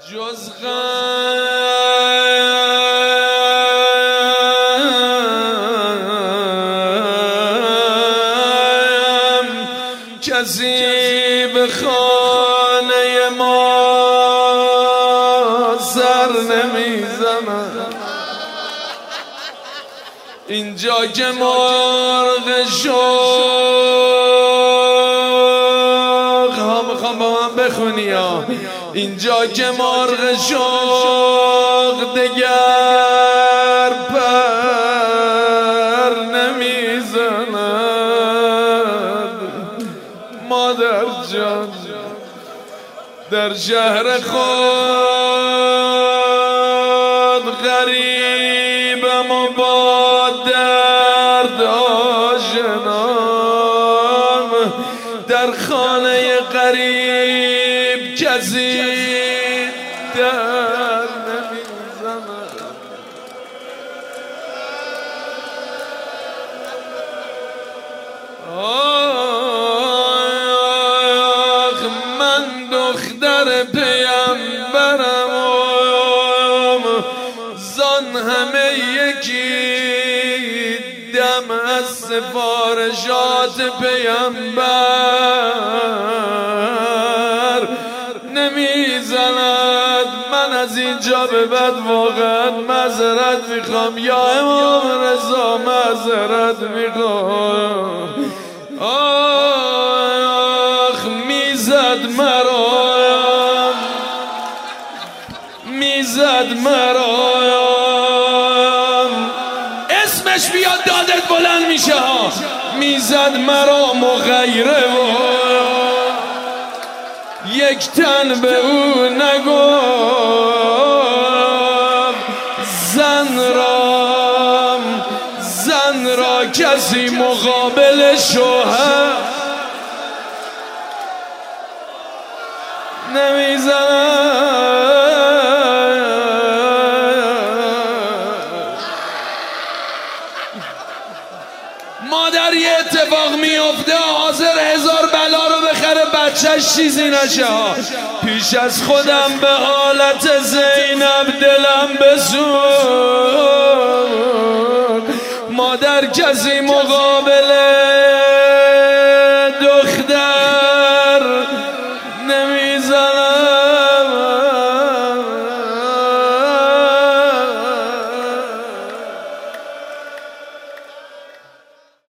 جز غم کسی به خانه ما سر نمیزند. اینجا که مرغ شوق ها میخوام با من بخونی ها. اینجا که مرغ شوق دگر پر نمیزند. مادر جان در شهر خود غریبم و با درد آشنام. در خانه غریب کسی در نمیزند. آخ من دختر پیامبرم زان همه یکی دم از سفارشات پیامبر نمیزند. من از اینجا به بعد واقعا معذرت میخوام یا امام رضا معذرت میخوام. آخ میزد مرا میزد مرا اسمش بیاد دادت بلند میشه ها. میزد مرا مغیره و یک تن به او نگفت. زن را کسی مقابل شوهر نمیزند. مادر یه اتفاق میفته حاضر 1000 بلا رو بخره بچهش چیزی نشه ها. پیش از خودم به حالت زینب دلم بسوخت. مادر کسی مقابله